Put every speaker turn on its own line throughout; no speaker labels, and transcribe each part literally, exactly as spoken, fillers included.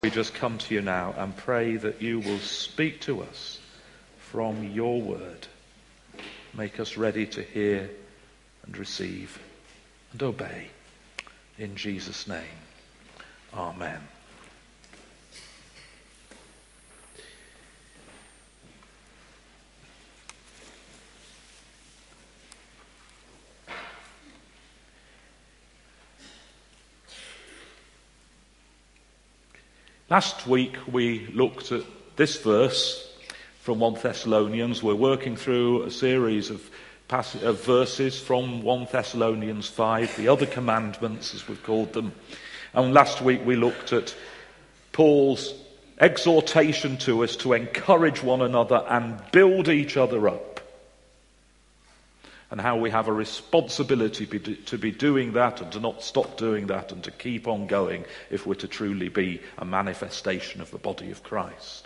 We just come to you now and pray that you will speak to us from your word. Make us ready to hear and receive and obey. In Jesus' name, amen. Last week we looked at this verse from First Thessalonians. We're working through a series of, pass- of verses from First Thessalonians five, the other commandments as we've called them. And last week we looked at Paul's exhortation to us to encourage one another and build each other up. And how we have a responsibility to be doing that and to not stop doing that and to keep on going if we're to truly be a manifestation of the body of Christ.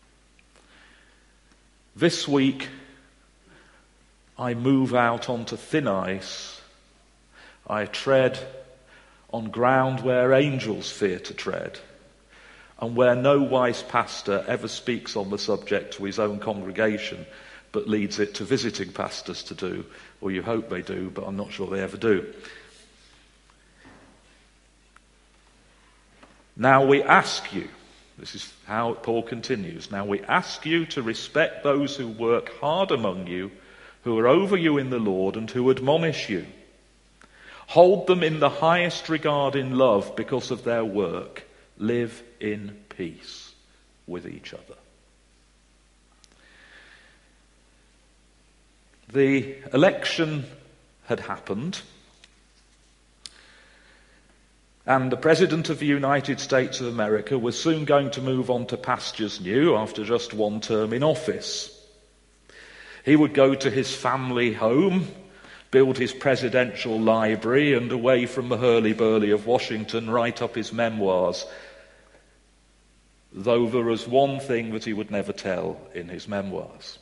This week, I move out onto thin ice. I tread on ground where angels fear to tread, and where no wise pastor ever speaks on the subject to his own congregation, but leads it to visiting pastors to do, or you hope they do, but I'm not sure they ever do. Now we ask you, this is how Paul continues, now we ask you to respect those who work hard among you, who are over you in the Lord, and who admonish you. Hold them in the highest regard in love because of their work. Live in peace with each other. The election had happened, and the President of the United States of America was soon going to move on to pastures new after just one term in office. He would go to his family home, build his presidential library, and away from the hurly-burly of Washington, write up his memoirs, though there was one thing that he would never tell in his memoirs.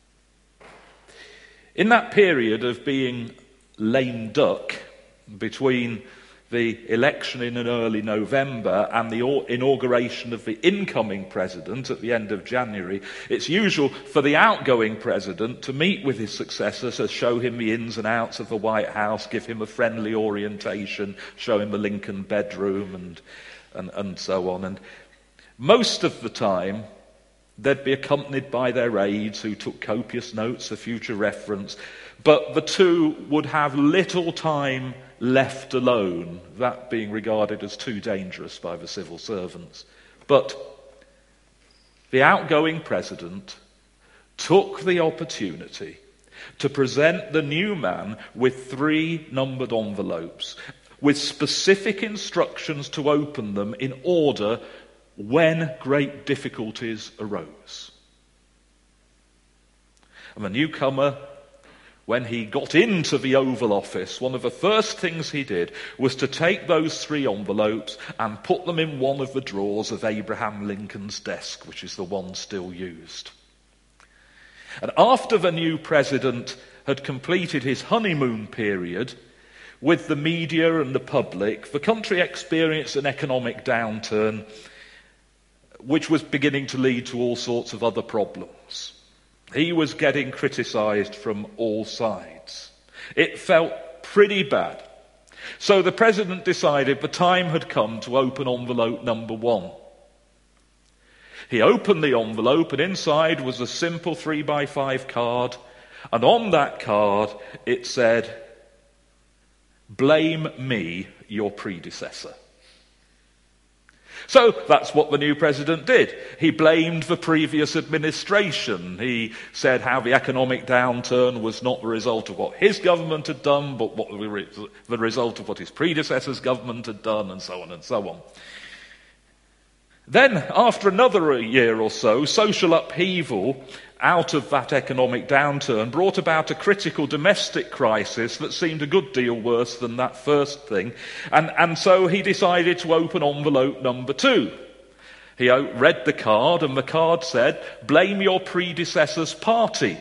In that period of being lame duck between the election in early November and the inauguration of the incoming president at the end of January, it's usual for the outgoing president to meet with his successor to show him the ins and outs of the White House, give him a friendly orientation, show him the Lincoln bedroom and, and, and so on. And most of the time, they'd be accompanied by their aides who took copious notes for future reference, but the two would have little time left alone, that being regarded as too dangerous by the civil servants. But the outgoing president took the opportunity to present the new man with three numbered envelopes, with specific instructions to open them in order when great difficulties arose. And the newcomer, when he got into the Oval Office, one of the first things he did was to take those three envelopes and put them in one of the drawers of Abraham Lincoln's desk, which is the one still used. And after the new president had completed his honeymoon period with the media and the public, the country experienced an economic downturn which was beginning to lead to all sorts of other problems. He was getting criticised from all sides. It felt pretty bad. So the president decided the time had come to open envelope number one. He opened the envelope, and inside was a simple three by five card, and on that card it said, "Blame me, your predecessor." So that's what the new president did. He blamed the previous administration. He said how the economic downturn was not the result of what his government had done, but what the result of what his predecessor's government had done, and so on and so on. Then, after another year or so, social upheaval out of that economic downturn brought about a critical domestic crisis that seemed a good deal worse than that first thing. And, and so he decided to open envelope number two. He read the card, and the card said, "Blame your predecessor's party."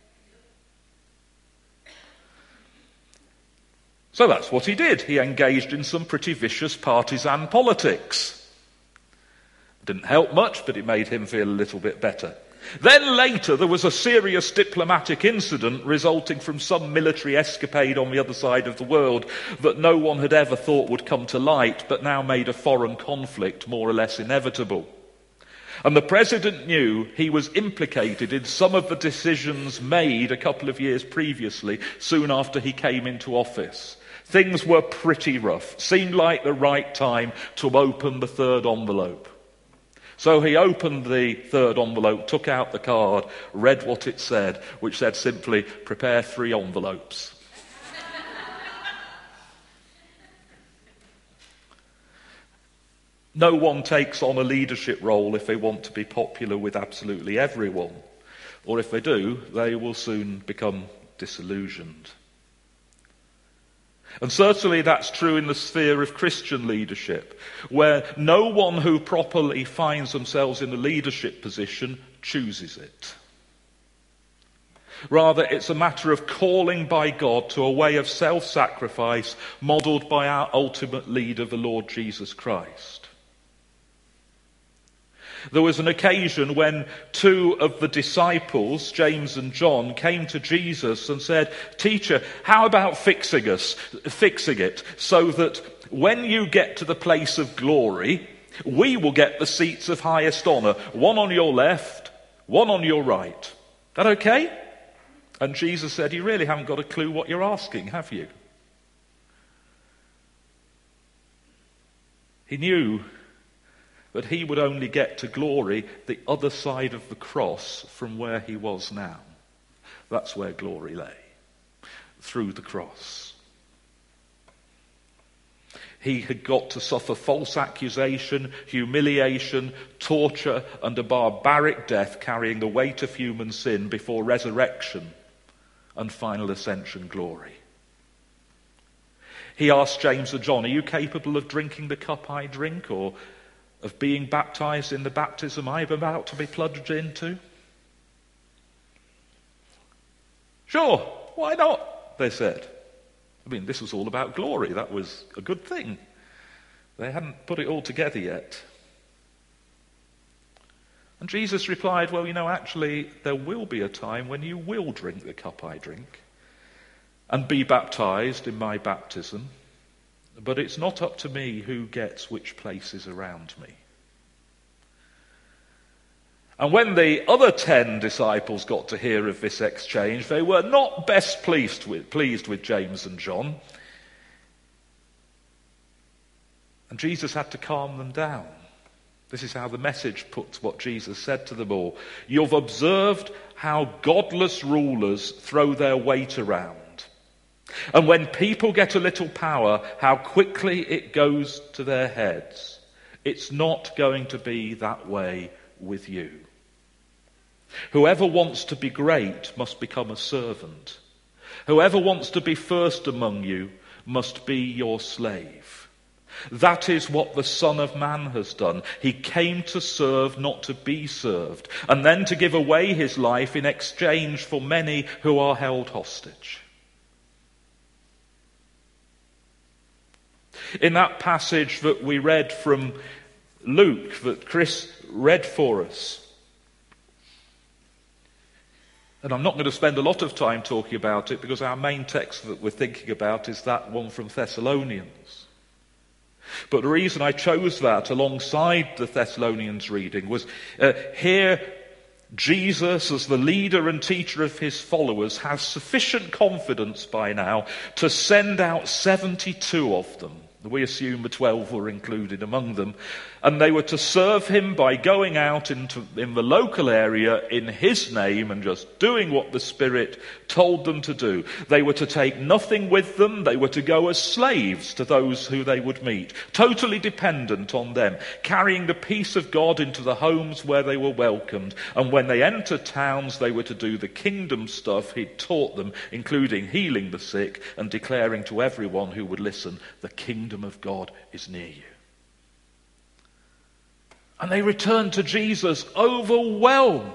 So that's what he did. He engaged in some pretty vicious partisan politics. Didn't help much, but it made him feel a little bit better. Then later there was a serious diplomatic incident resulting from some military escapade on the other side of the world that no one had ever thought would come to light, but now made a foreign conflict more or less inevitable. And the president knew he was implicated in some of the decisions made a couple of years previously, soon after he came into office. Things were pretty rough. Seemed like the right time to open the third envelope. So he opened the third envelope, took out the card, read what it said, which said simply, prepare three envelopes. No one takes on a leadership role if they want to be popular with absolutely everyone. Or if they do, they will soon become disillusioned. And certainly that's true in the sphere of Christian leadership, where no one who properly finds themselves in a leadership position chooses it. Rather, it's a matter of calling by God to a way of self-sacrifice modelled by our ultimate leader, the Lord Jesus Christ. There was an occasion when two of the disciples, James and John, came to Jesus and said, "Teacher, how about fixing us, fixing it so that when you get to the place of glory, we will get the seats of highest honour, one on your left, one on your right. Is that okay?" And Jesus said, "You really haven't got a clue what you're asking, have you?" He knew that he would only get to glory the other side of the cross from where he was now. That's where glory lay, through the cross. He had got to suffer false accusation, humiliation, torture, and a barbaric death carrying the weight of human sin before resurrection and final ascension glory. He asked James and John, "Are you capable of drinking the cup I drink, or of being baptized in the baptism I'm about to be plunged into?" "Sure, why not?" they said. I mean, this was all about glory. That was a good thing. They hadn't put it all together yet. And Jesus replied, "Well, you know, actually, there will be a time when you will drink the cup I drink and be baptized in my baptism. But it's not up to me who gets which places around me." And when the other ten disciples got to hear of this exchange, they were not best pleased with, pleased with James and John. And Jesus had to calm them down. This is how the Message puts what Jesus said to them all. "You've observed how godless rulers throw their weight around. And when people get a little power, how quickly it goes to their heads. It's not going to be that way with you. Whoever wants to be great must become a servant. Whoever wants to be first among you must be your slave. That is what the Son of Man has done. He came to serve, not to be served, and then to give away his life in exchange for many who are held hostage." In that passage that we read from Luke, that Chris read for us, and I'm not going to spend a lot of time talking about it because our main text that we're thinking about is that one from Thessalonians. But the reason I chose that alongside the Thessalonians reading was uh, here Jesus, as the leader and teacher of his followers, has sufficient confidence by now to send out seventy-two of them. We assume the twelve were included among them. And they were to serve him by going out into in the local area in his name and just doing what the Spirit told them to do. They were to take nothing with them. They were to go as slaves to those who they would meet, totally dependent on them, carrying the peace of God into the homes where they were welcomed. And when they entered towns, they were to do the kingdom stuff he'd taught them, including healing the sick and declaring to everyone who would listen, the kingdom of God is near you. And they returned to Jesus overwhelmed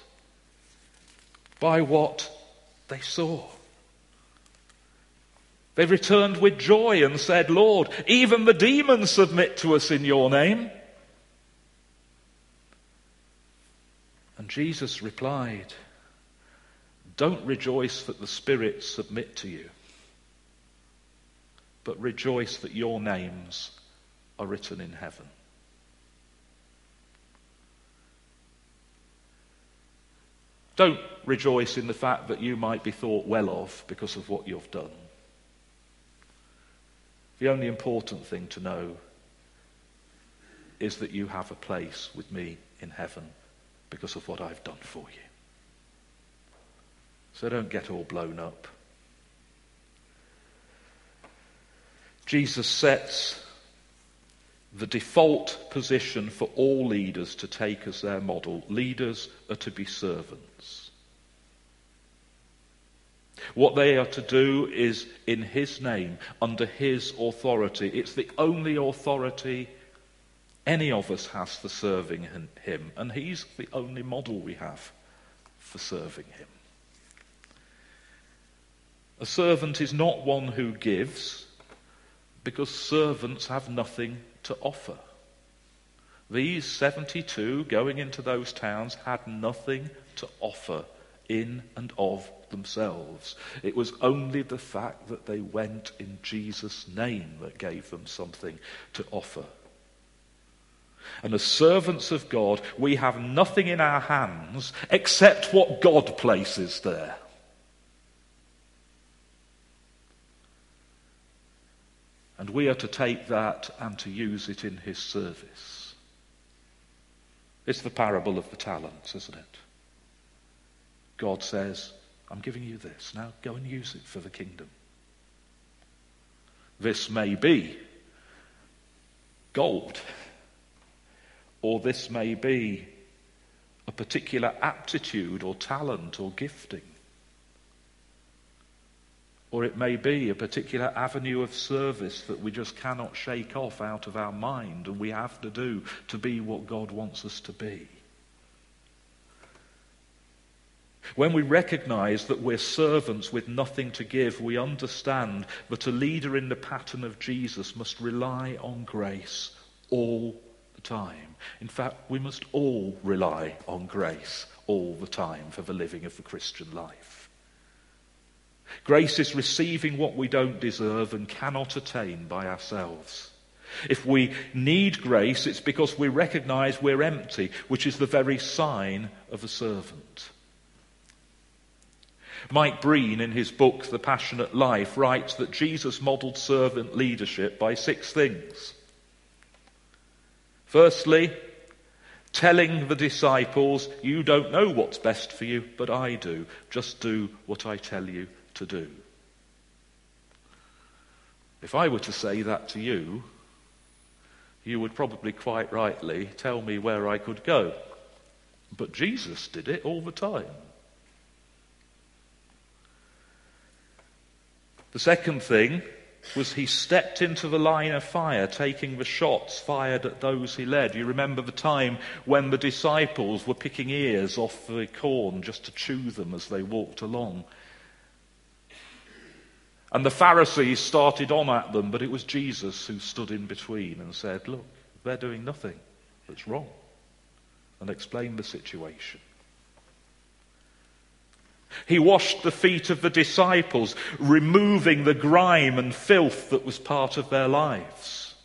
by what they saw. They returned with joy and said, "Lord, even the demons submit to us in your name." And Jesus replied, don't rejoice that the spirits submit to you, but rejoice that your names are written in heaven. Don't rejoice in the fact that you might be thought well of because of what you've done. The only important thing to know is that you have a place with me in heaven because of what I've done for you. So don't get all blown up. Jesus sets the default position for all leaders to take as their model. Leaders are to be servants. What they are to do is in his name, under his authority. It's the only authority any of us has for serving him, and he's the only model we have for serving him. A servant is not one who gives, because servants have nothing to offer. These seventy-two going into those towns had nothing to offer in and of themselves. It was only the fact that they went in Jesus' name that gave them something to offer. And as servants of God, we have nothing in our hands except what God places there. And we are to take that and to use it in his service. It's the parable of the talents, isn't it? God says, I'm giving you this. Now go and use it for the kingdom. This may be gold, or this may be a particular aptitude or talent or gifting. Or it may be a particular avenue of service that we just cannot shake off out of our mind and we have to do to be what God wants us to be. When we recognize that we're servants with nothing to give, we understand that a leader in the pattern of Jesus must rely on grace all the time. In fact, we must all rely on grace all the time for the living of the Christian life. Grace is receiving what we don't deserve and cannot attain by ourselves. If we need grace, it's because we recognize we're empty, which is the very sign of a servant. Mike Breen, in his book, The Passionate Life, writes that Jesus modeled servant leadership by six things. Firstly, telling the disciples, you don't know what's best for you, but I do. Just do what I tell you to do. If I were to say that to you, you would probably quite rightly tell me where I could go. But Jesus did it all the time. The second thing was he stepped into the line of fire, taking the shots fired at those he led. You remember the time when the disciples were picking ears off the corn just to chew them as they walked along. And the Pharisees started on at them, but it was Jesus who stood in between and said, look, they're doing nothing that's wrong, and explained the situation. He washed the feet of the disciples, removing the grime and filth that was part of their lives,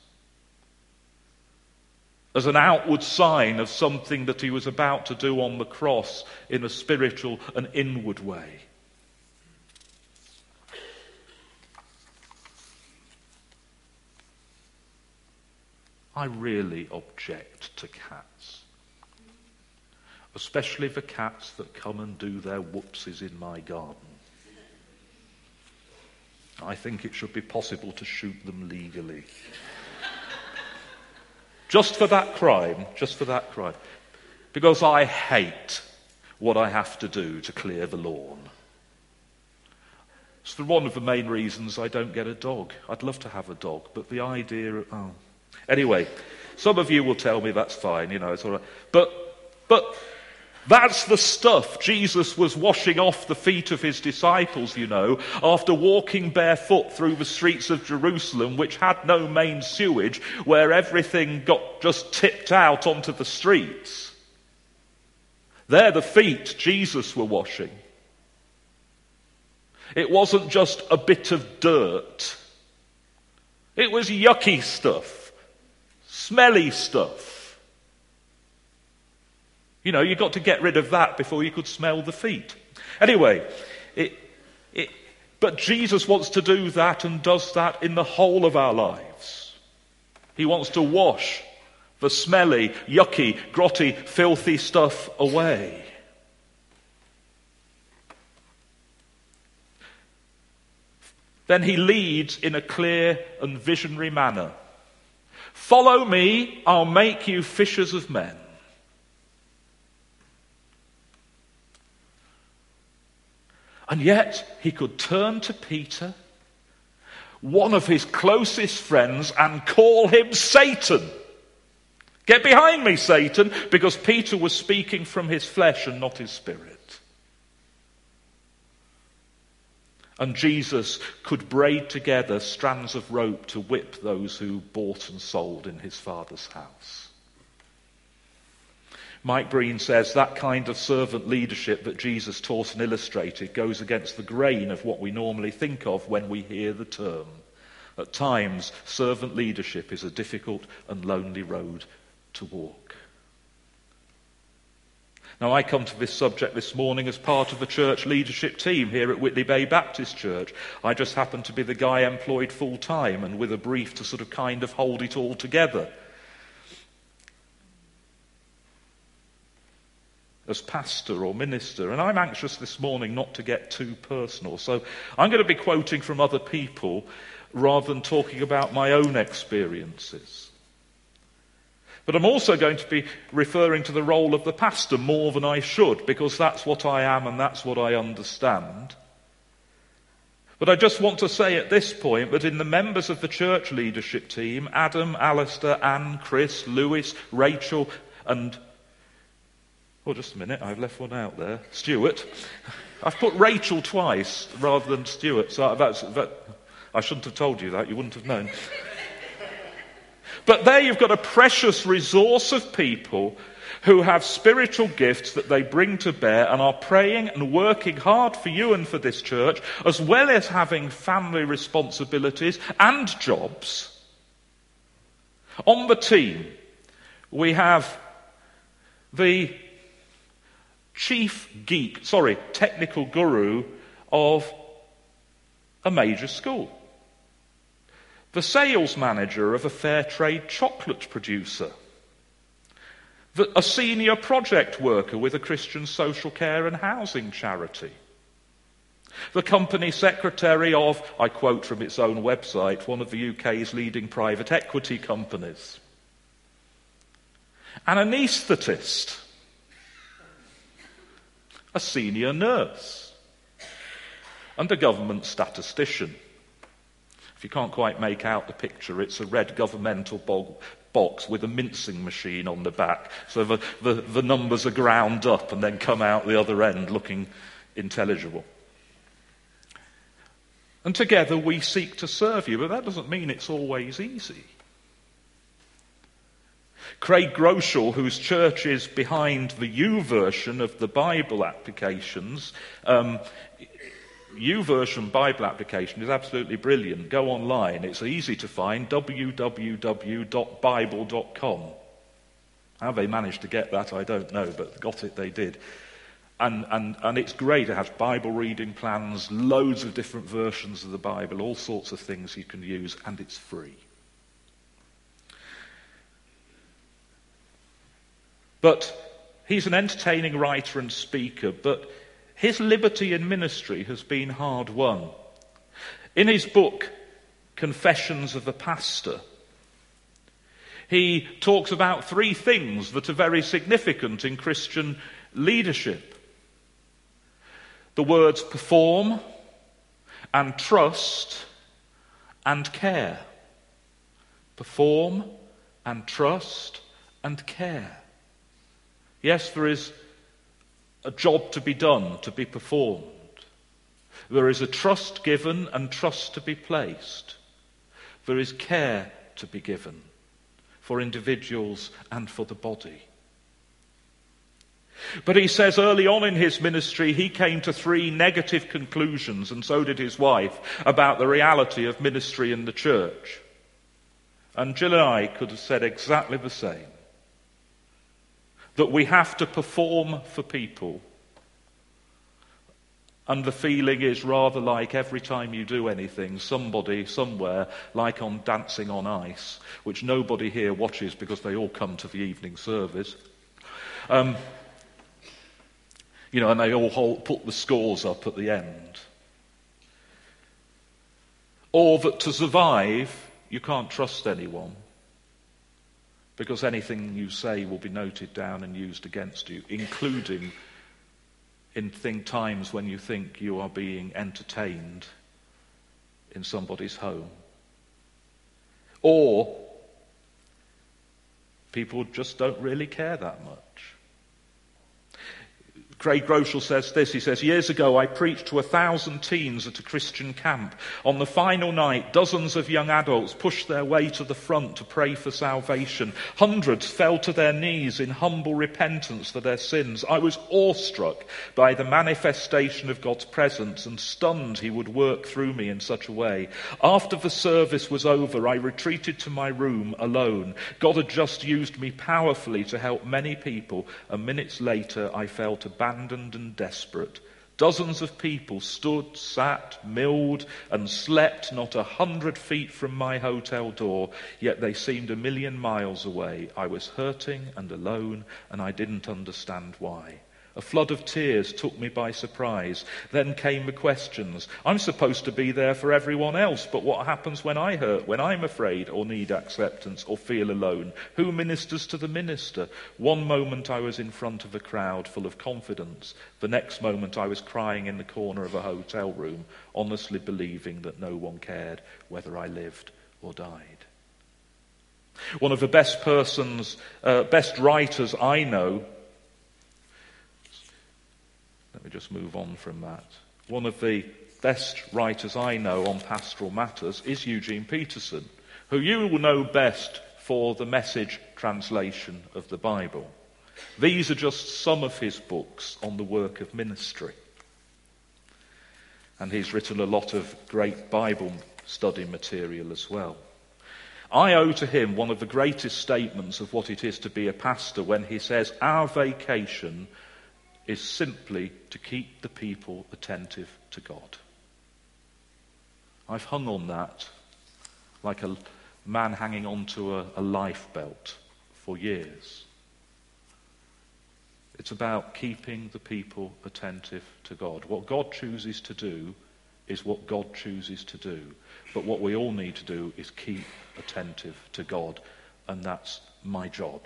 as an outward sign of something that he was about to do on the cross in a spiritual and inward way. I really object to cats. Especially the cats that come and do their whoopsies in my garden. I think it should be possible to shoot them legally. Just for that crime, just for that crime. Because I hate what I have to do to clear the lawn. It's one of the main reasons I don't get a dog. I'd love to have a dog, but the idea of... Oh. Anyway, some of you will tell me that's fine, you know, it's all right. But, but that's the stuff Jesus was washing off the feet of his disciples, you know, after walking barefoot through the streets of Jerusalem, which had no main sewage, where everything got just tipped out onto the streets. They're the feet Jesus were washing. It wasn't just a bit of dirt. It was yucky stuff, smelly stuff. You know, you got to get rid of that before you could smell the feet. Anyway, it, it, but Jesus wants to do that and does that in the whole of our lives. He wants to wash the smelly, yucky, grotty, filthy stuff away. Then he leads in a clear and visionary manner. Follow me, I'll make you fishers of men. And yet he could turn to Peter, one of his closest friends, and call him Satan. Get behind me, Satan, because Peter was speaking from his flesh and not his spirit. And Jesus could braid together strands of rope to whip those who bought and sold in his Father's house. Mike Breen says that kind of servant leadership that Jesus taught and illustrated goes against the grain of what we normally think of when we hear the term. At times, servant leadership is a difficult and lonely road to walk. Now, I come to this subject this morning as part of the church leadership team here at Whitley Bay Baptist Church. I just happen to be the guy employed full-time and with a brief to sort of kind of hold it all together. As pastor or minister, and I'm anxious this morning not to get too personal, so I'm going to be quoting from other people rather than talking about my own experiences. But I'm also going to be referring to the role of the pastor more than I should, because that's what I am and that's what I understand. But I just want to say at this point that in the members of the church leadership team, Adam, Alistair, Anne, Chris, Lewis, Rachel, and oh, just a minute, I've left one out there. Stuart. I've put Rachel twice rather than Stuart, so that's, that, I shouldn't have told you that, you wouldn't have known. But there you've got a precious resource of people who have spiritual gifts that they bring to bear and are praying and working hard for you and for this church, as well as having family responsibilities and jobs. On the team, we have the chief geek, sorry, technical guru of a major school. The sales manager of a fair trade chocolate producer. The, a senior project worker with a Christian social care and housing charity. The company secretary of, I quote from its own website, one of the U K's leading private equity companies. An anaesthetist. A senior nurse, and a government statistician. If you can't quite make out the picture, it's a red governmental bo- box with a mincing machine on the back, so the, the, the numbers are ground up and then come out the other end looking intelligible. And together we seek to serve you, but that doesn't mean it's always easy. Craig Groeschel, whose church is behind the YouVersion of the Bible applications, um, YouVersion Bible application is absolutely brilliant. Go online, it's easy to find, w w w dot bible dot com. How they managed to get that, I don't know, but got it, they did. And, and, and it's great, it has Bible reading plans, loads of different versions of the Bible, all sorts of things you can use, and it's free. But he's an entertaining writer and speaker, but his liberty in ministry has been hard won. In his book, Confessions of a Pastor, he talks about three things that are very significant in Christian leadership. The words perform, and trust, and care. Perform, and trust, and care. Yes, there is a job to be done, to be performed. There is a trust given and trust to be placed. There is care to be given for individuals and for the body. But he says early on in his ministry, he came to three negative conclusions, and so did his wife, about the reality of ministry in the church. And Jill and I could have said exactly the same. That we have to perform for people. And the feeling is rather like every time you do anything, somebody somewhere, like on Dancing on Ice, which nobody here watches because they all come to the evening service, um, you know, and they all hold, put the scores up at the end. Or that to survive, you can't trust anyone, because anything you say will be noted down and used against you, including in think times when you think you are being entertained in somebody's home. Or people just don't really care that much. Craig Groeschel says this, he says, years ago I preached to a thousand teens at a Christian camp. On the final night, dozens of young adults pushed their way to the front to pray for salvation. Hundreds fell to their knees in humble repentance for their sins. I was awestruck by the manifestation of God's presence and stunned he would work through me in such a way. After the service was over, I retreated to my room alone. God had just used me powerfully to help many people, and minutes later I felt abandoned abandoned and desperate. Dozens of people stood, sat, milled, and slept not a hundred feet from my hotel door, yet they seemed a million miles away. I was hurting and alone, and I didn't understand why. A flood of tears took me by surprise. Then came the questions. I'm supposed to be there for everyone else, but what happens when I hurt, when I'm afraid or need acceptance or feel alone? Who ministers to the minister? One moment I was in front of a crowd full of confidence. The next moment I was crying in the corner of a hotel room, honestly believing that no one cared whether I lived or died. One of the best persons, uh, best writers I know, let me just move on from that. One of the best writers I know on pastoral matters is Eugene Peterson, who you will know best for the Message translation of the Bible. These are just some of his books on the work of ministry. And he's written a lot of great Bible study material as well. I owe to him one of the greatest statements of what it is to be a pastor when he says, our vocation is simply to keep the people attentive to God. I've hung on that like a man hanging onto a, a life belt for years. It's about keeping the people attentive to God. What God chooses to do is what God chooses to do. But what we all need to do is keep attentive to God, and that's my job.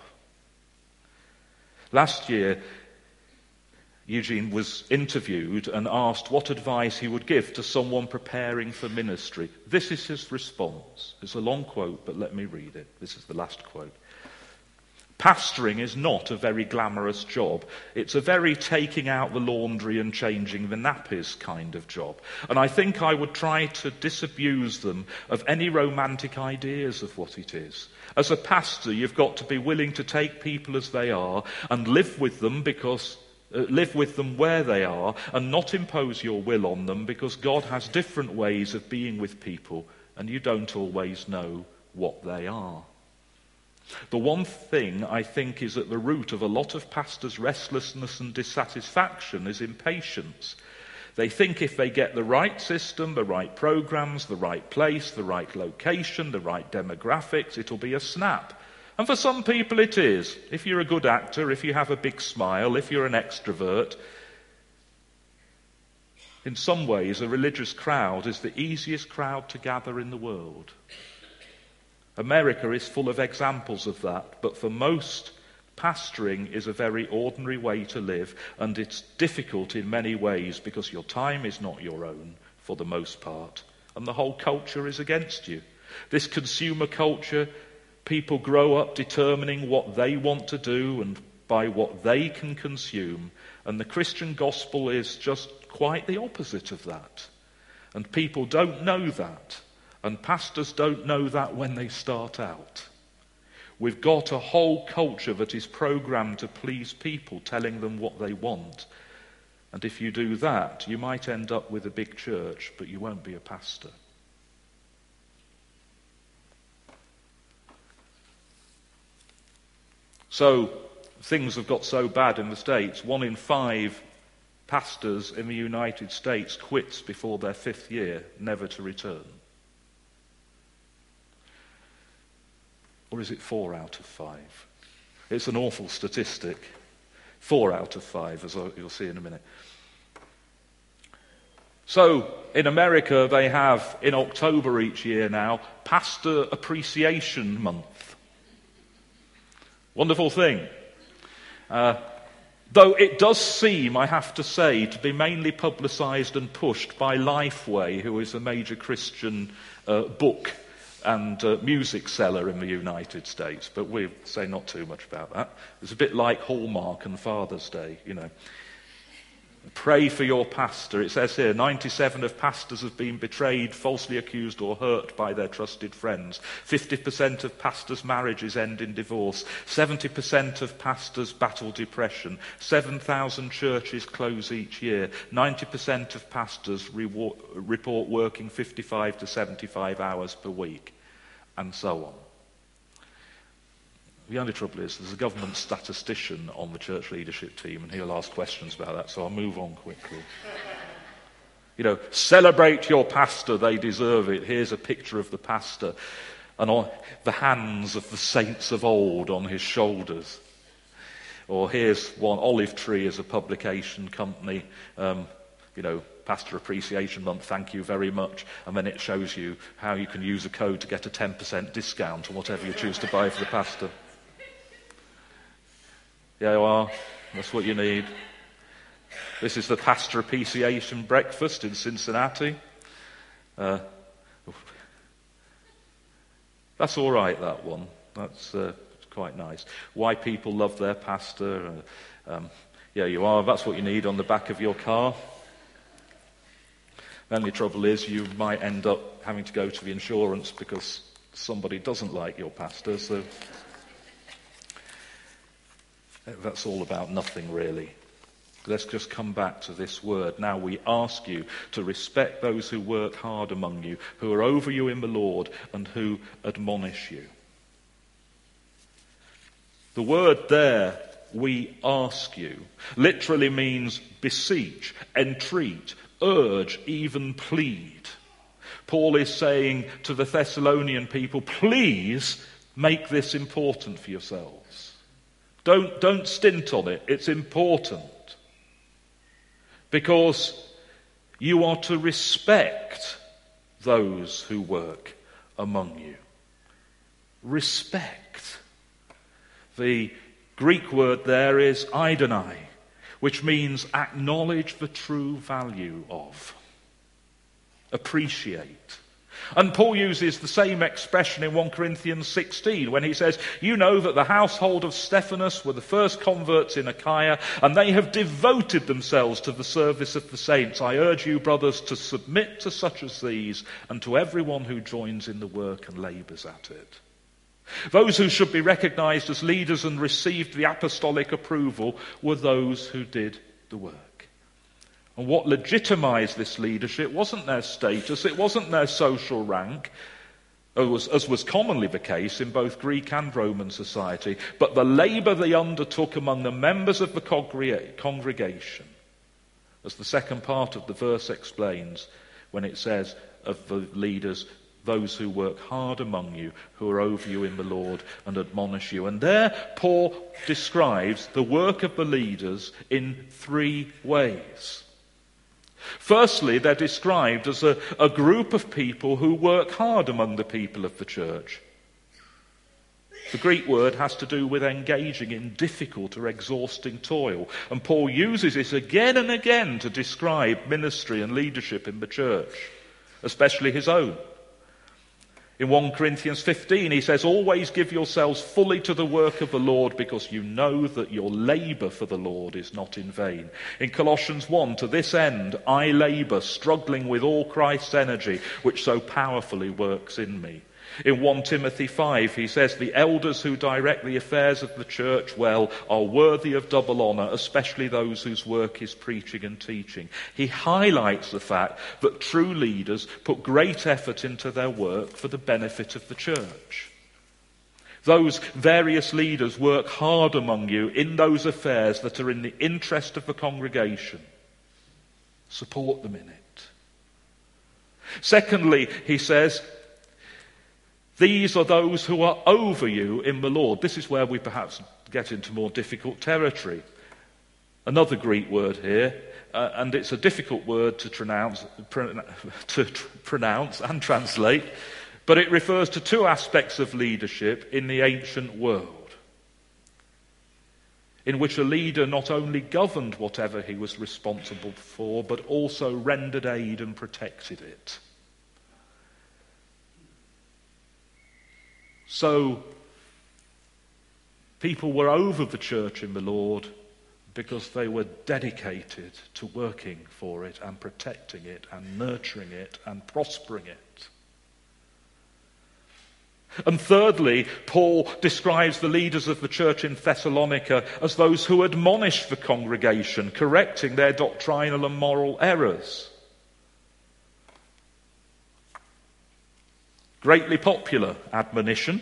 Last year, Eugene was interviewed and asked what advice he would give to someone preparing for ministry. This is his response. It's a long quote, but let me read it. This is the last quote. Pastoring is not a very glamorous job. It's a very taking out the laundry and changing the nappies kind of job. And I think I would try to disabuse them of any romantic ideas of what it is. As a pastor, you've got to be willing to take people as they are and live with them because Uh, live with them where they are and not impose your will on them, because God has different ways of being with people and you don't always know what they are. The one thing I think is at the root of a lot of pastors' restlessness and dissatisfaction is impatience. They think if they get the right system, the right programs, the right place, the right location, the right demographics, it'll be a snap. And for some people it is. If you're a good actor, if you have a big smile, if you're an extrovert, in some ways a religious crowd is the easiest crowd to gather in the world. America is full of examples of that, but for most, pastoring is a very ordinary way to live, and it's difficult in many ways because your time is not your own for the most part, and the whole culture is against you. This consumer culture, people grow up determining what they want to do and by what they can consume. And the Christian gospel is just quite the opposite of that. And people don't know that. And pastors don't know that when they start out. We've got a whole culture that is programmed to please people, telling them what they want. And if you do that, you might end up with a big church, but you won't be a pastor. So, things have got so bad in the States, one in five pastors in the United States quits before their fifth year, never to return. Or is it four out of five? It's an awful statistic. Four out of five, as you'll see in a minute. So, in America, they have, in October each year now, Pastor Appreciation Month. Wonderful thing. Uh, though it does seem, I have to say, to be mainly publicised and pushed by Lifeway, who is a major Christian uh, book and uh, music seller in the United States. But we say not too much about that. It's a bit like Hallmark and Father's Day, you know. Pray for your pastor. It says here, ninety-seven of pastors have been betrayed, falsely accused or hurt by their trusted friends. fifty percent of pastors' marriages end in divorce. seventy percent of pastors battle depression. seven thousand churches close each year. ninety percent of pastors rewar- report working fifty-five to seventy-five hours per week. And so on. The only trouble is there's a government statistician on the church leadership team, and he'll ask questions about that, so I'll move on quickly. You know, celebrate your pastor, they deserve it. Here's a picture of the pastor, and on the hands of the saints of old on his shoulders. Or here's one, Olive Tree is a publication company, um, you know, Pastor Appreciation Month, thank you very much. And then it shows you how you can use a code to get a ten percent discount on whatever you choose to buy for the pastor. Yeah, you are. That's what you need. This is the Pastor Appreciation Breakfast in Cincinnati. Uh, that's all right, that one. That's uh, quite nice. Why people love their pastor. Uh, um, yeah, you are. That's what you need on the back of your car. The only trouble is you might end up having to go to the insurance because somebody doesn't like your pastor, so that's all about nothing, really. Let's just come back to this word. Now we ask you to respect those who work hard among you, who are over you in the Lord, and who admonish you. The word there, we ask you, literally means beseech, entreat, urge, even plead. Paul is saying to the Thessalonian people, please make this important for yourselves. Don't, don't stint on it. It's important. Because you are to respect those who work among you. Respect. The Greek word there is idonai, which means acknowledge the true value of. Appreciate. And Paul uses the same expression in First Corinthians sixteen when he says, you know that the household of Stephanas were the first converts in Achaia, and they have devoted themselves to the service of the saints. I urge you, brothers, to submit to such as these, and to everyone who joins in the work and labours at it. Those who should be recognized as leaders and received the apostolic approval were those who did the work. And what legitimized this leadership wasn't their status, it wasn't their social rank, as was, as was commonly the case in both Greek and Roman society, but the labor they undertook among the members of the congregation, as the second part of the verse explains when it says of the leaders, those who work hard among you, who are over you in the Lord and admonish you. And there Paul describes the work of the leaders in three ways. Firstly, they're described as a, a group of people who work hard among the people of the church. The Greek word has to do with engaging in difficult or exhausting toil. And Paul uses it again and again to describe ministry and leadership in the church, especially his own. In First Corinthians fifteen, he says, always give yourselves fully to the work of the Lord, because you know that your labour for the Lord is not in vain. In Colossians one, to this end I labour, struggling with all Christ's energy, which so powerfully works in me. In First Timothy five, he says, the elders who direct the affairs of the church well are worthy of double honour, especially those whose work is preaching and teaching. He highlights the fact that true leaders put great effort into their work for the benefit of the church. Those various leaders work hard among you in those affairs that are in the interest of the congregation. Support them in it. Secondly, he says, these are those who are over you in the Lord. This is where we perhaps get into more difficult territory. Another Greek word here, uh, and it's a difficult word to pronounce, to tr- pronounce and translate, but it refers to two aspects of leadership in the ancient world, in which a leader not only governed whatever he was responsible for, but also rendered aid and protected it. So, people were over the church in the Lord because they were dedicated to working for it and protecting it and nurturing it and prospering it. And thirdly, Paul describes the leaders of the church in Thessalonica as those who admonished the congregation, correcting their doctrinal and moral errors. Greatly popular admonition.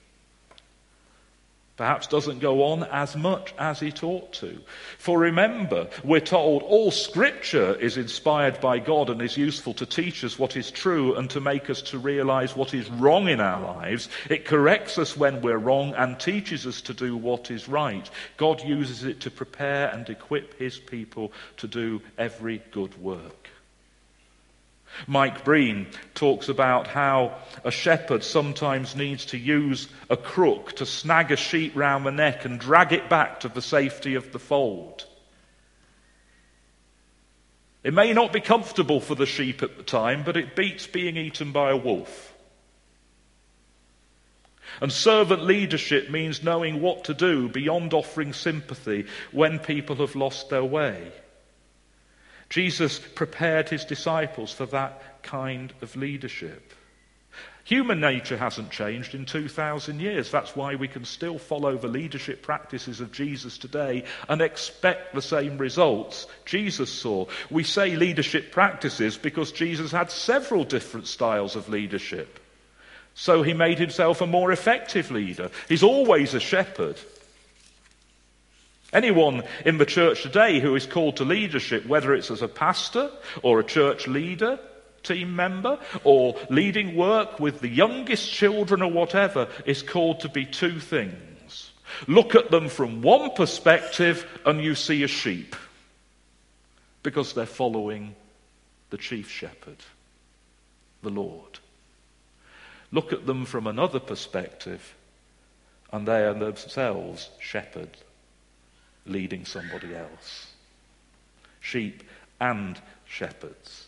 Perhaps doesn't go on as much as it ought to. For remember, we're told all Scripture is inspired by God and is useful to teach us what is true and to make us to realize what is wrong in our lives. It corrects us when we're wrong and teaches us to do what is right. God uses it to prepare and equip his people to do every good work. Mike Breen talks about how a shepherd sometimes needs to use a crook to snag a sheep round the neck and drag it back to the safety of the fold. It may not be comfortable for the sheep at the time, but it beats being eaten by a wolf. And servant leadership means knowing what to do beyond offering sympathy when people have lost their way. Jesus prepared his disciples for that kind of leadership. Human nature hasn't changed in two thousand years. That's why we can still follow the leadership practices of Jesus today and expect the same results Jesus saw. We say leadership practices because Jesus had several different styles of leadership. So he made himself a more effective leader. He's always a shepherd. Anyone in the church today who is called to leadership, whether it's as a pastor or a church leader, team member, or leading work with the youngest children or whatever, is called to be two things. Look at them from one perspective and you see a sheep, because they're following the chief shepherd, the Lord. Look at them from another perspective and they are themselves shepherds, leading somebody else. Sheep and shepherds.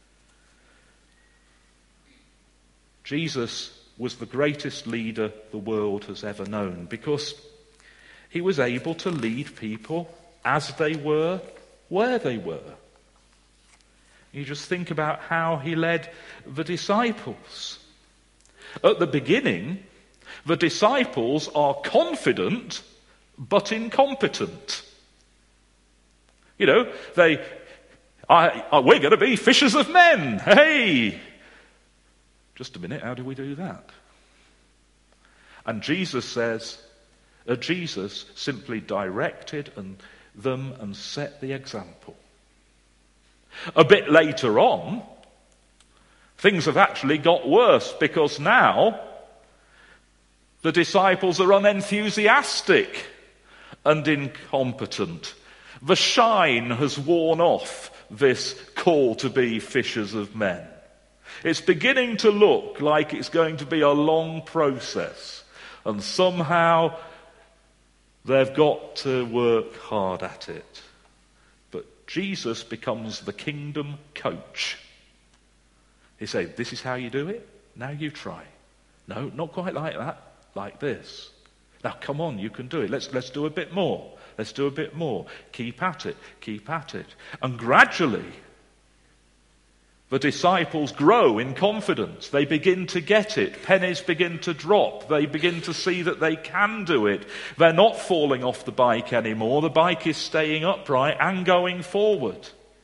Jesus was the greatest leader the world has ever known because he was able to lead people as they were, where they were. You just think about how he led the disciples. At the beginning, the disciples are confident but incompetent. You know, they, I, I, we're going to be fishers of men. Hey! Just a minute, how do we do that? And Jesus says, uh, Jesus simply directed and, them and set the example. A bit later on, things have actually got worse because now the disciples are unenthusiastic and incompetent. The shine has worn off this call to be fishers of men. It's beginning to look like it's going to be a long process, and somehow they've got to work hard at it. But Jesus becomes the kingdom coach. He says, this is how you do it, now you try. No, not quite like that, like this. Now come on, you can do it. Let's, let's do a bit more. Let's do a bit more. Keep at it, keep at it. And gradually, The disciples grow in confidence. They begin to get it. Pennies begin to drop. They begin to see that they can do it. They're not falling off the bike anymore. The bike is staying upright and going forward.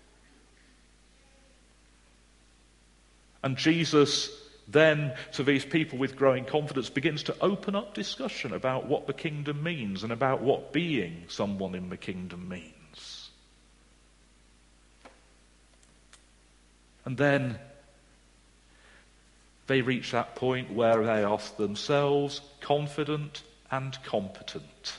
And Jesus then, to these people with growing confidence, begins to open up discussion about what the kingdom means and about what being someone in the kingdom means. And then they reach that point where they are themselves confident and competent.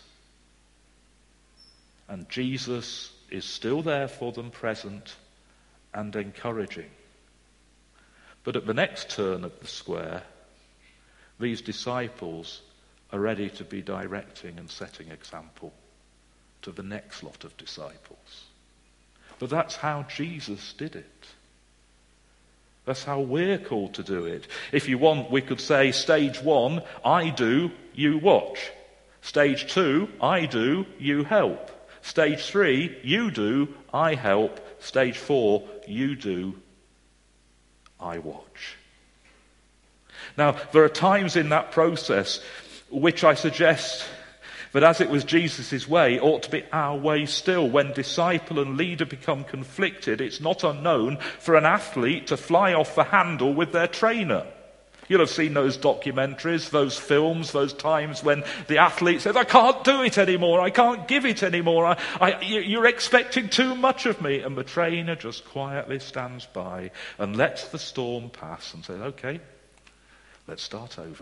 And Jesus is still there for them, present and encouraging. But at the next turn of the square, these disciples are ready to be directing and setting example to the next lot of disciples. But that's how Jesus did it. That's how we're called to do it. If you want, we could say, stage one, I do, you watch. Stage two, I do, you help. Stage three, you do, I help. Stage four, you do, I watch. Now, there are times in that process which I suggest that as it was Jesus' way, ought to be our way still. When disciple and leader become conflicted, it's not unknown for an athlete to fly off the handle with their trainer. You'll have seen those documentaries, those films, those times when the athlete says, I can't do it anymore, I can't give it anymore, I, I, you're expecting too much of me. And the trainer just quietly stands by and lets the storm pass and says, okay, let's start over.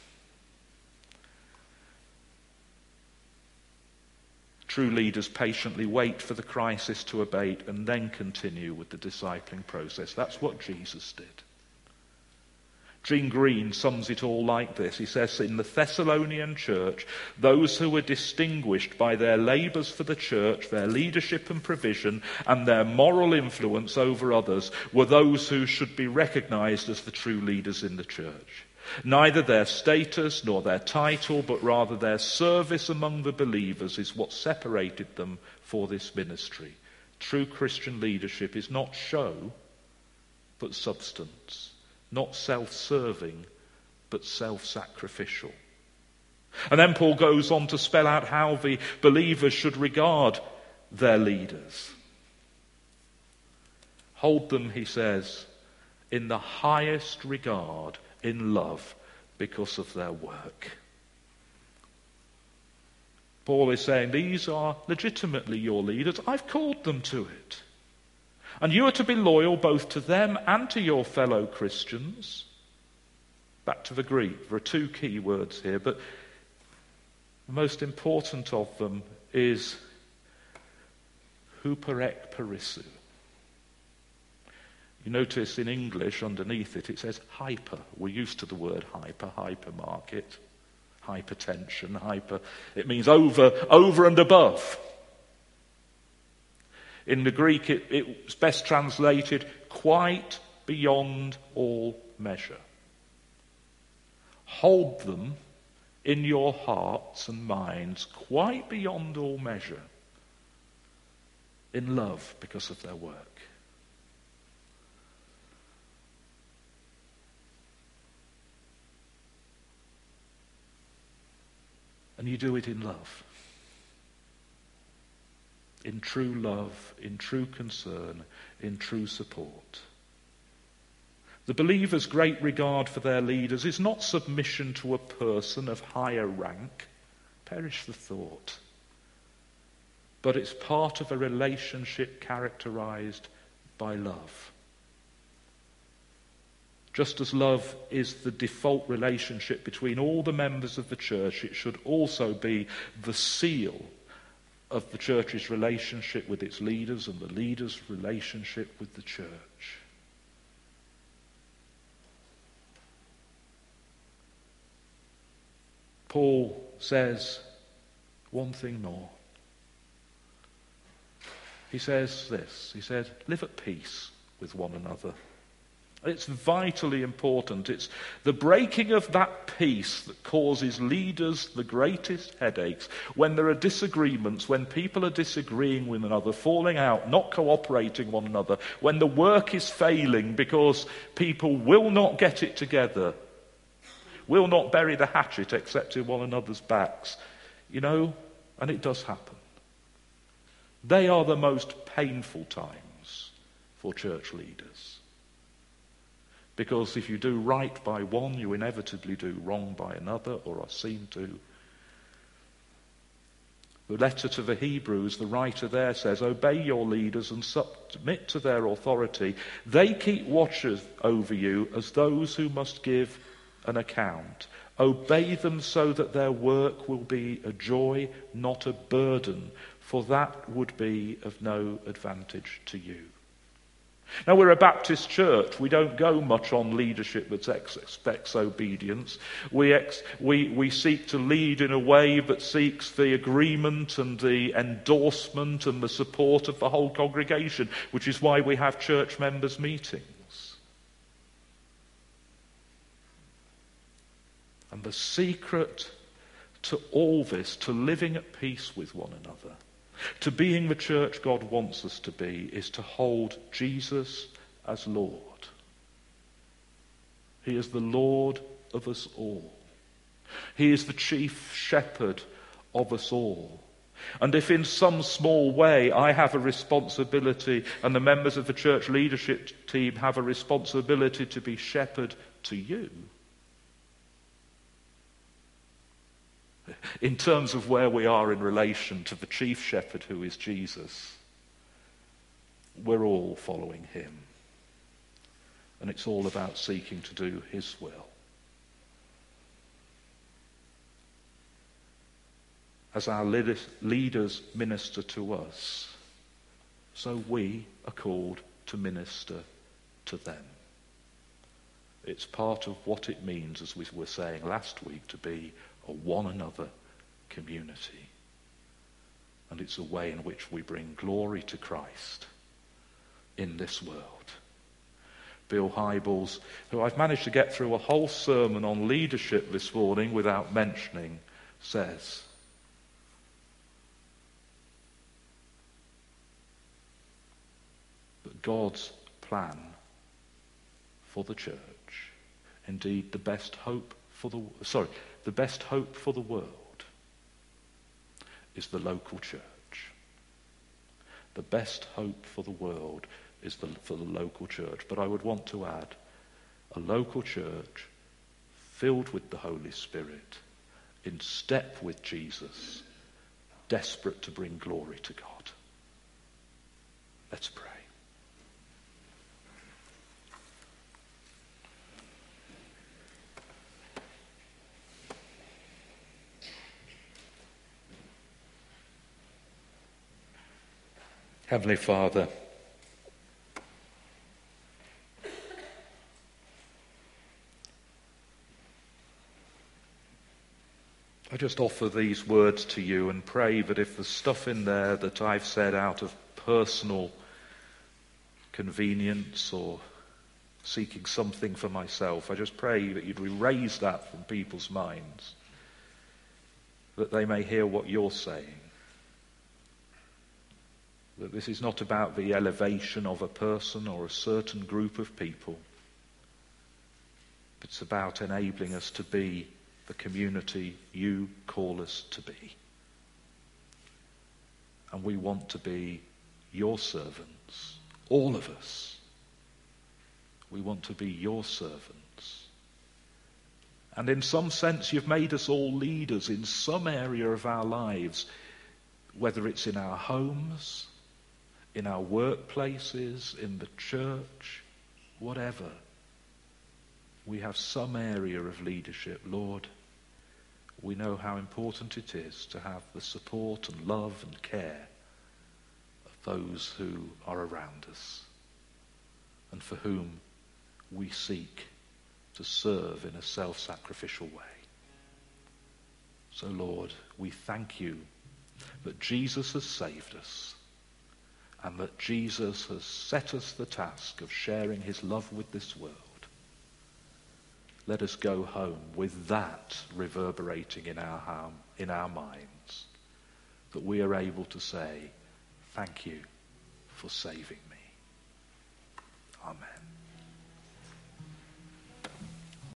True leaders patiently wait for the crisis to abate and then continue with the discipling process. That's what Jesus did. Gene Green sums it all like this. He says, in the Thessalonian church, those who were distinguished by their labours for the church, their leadership and provision, and their moral influence over others were those who should be recognised as the true leaders in the church. Neither their status nor their title, but rather their service among the believers is what separated them for this ministry. True Christian leadership is not show, but substance. Not self-serving, but self-sacrificial. And then Paul goes on to spell out how the believers should regard their leaders. Hold them, he says, in the highest regard, in love, because of their work. Paul is saying, these are legitimately your leaders. I've called them to it. And you are to be loyal both to them and to your fellow Christians. Back to the Greek. There are two key words here, but the most important of them is huperek perisu. You notice in English underneath it, it says hyper. We're used to the word hyper, hypermarket, hypertension, hyper. It means over, over and above. In the Greek, it, it's best translated quite beyond all measure. Hold them in your hearts and minds quite beyond all measure in love because of their work. And you do it in love. In true love, in true concern, in true support. The believer's great regard for their leaders is not submission to a person of higher rank, perish the thought, but it's part of a relationship characterized by love. Just as love is the default relationship between all the members of the church, it should also be the seal of the church's relationship with its leaders and the leaders' relationship with the church. Paul says one thing more. He says this, he said, live at peace with one another. It's vitally important. It's the breaking of that peace that causes leaders the greatest headaches. When there are disagreements, when people are disagreeing with one another, falling out, not cooperating one another, when the work is failing because people will not get it together, will not bury the hatchet except in one another's backs. You know, and it does happen. They are the most painful times for church leaders. Because if you do right by one, you inevitably do wrong by another, or are seen to. The letter to the Hebrews, the writer there says, obey your leaders and submit to their authority. They keep watch over you as those who must give an account. Obey them so that their work will be a joy, not a burden, for that would be of no advantage to you. Now, we're a Baptist church. We don't go much on leadership that ex- expects obedience. We, ex- we, we seek to lead in a way that seeks the agreement and the endorsement and the support of the whole congregation, which is why we have church members' meetings. And the secret to all this, to living at peace with one another, to being the church God wants us to be, is to hold Jesus as Lord. He is the Lord of us all. He is the chief shepherd of us all. And if in some small way I have a responsibility, and the members of the church leadership team have a responsibility to be shepherd to you, in terms of where we are in relation to the chief shepherd who is Jesus, we're all following him. And it's all about seeking to do his will. As our leaders minister to us, so we are called to minister to them. It's part of what it means, as we were saying last week, to be a one another community. And it's a way in which we bring glory to Christ in this world. Bill Hybels, who I've managed to get through a whole sermon on leadership this morning without mentioning, says, that God's plan for the church, indeed the best hope for the sorry, the best hope for the world, is the local church. The best hope for the world is the, for the local church. But I would want to add, a local church filled with the Holy Spirit, in step with Jesus, desperate to bring glory to God. Let's pray. Heavenly Father, I just offer these words to you and pray that if there's stuff in there that I've said out of personal convenience or seeking something for myself, I just pray that you'd erase that from people's minds, that they may hear what you're saying. That this is not about the elevation of a person or a certain group of people. It's about enabling us to be the community you call us to be. And we want to be your servants, all of us. We want to be your servants. And in some sense, you've made us all leaders in some area of our lives, whether it's in our homes, in our workplaces, in the church, whatever. We have some area of leadership. Lord, we know how important it is to have the support and love and care of those who are around us and for whom we seek to serve in a self-sacrificial way. So, Lord, we thank you that Jesus has saved us, and that Jesus has set us the task of sharing his love with this world, let us go home with that reverberating in our home, in our minds, that we are able to say, thank you for saving me. Amen.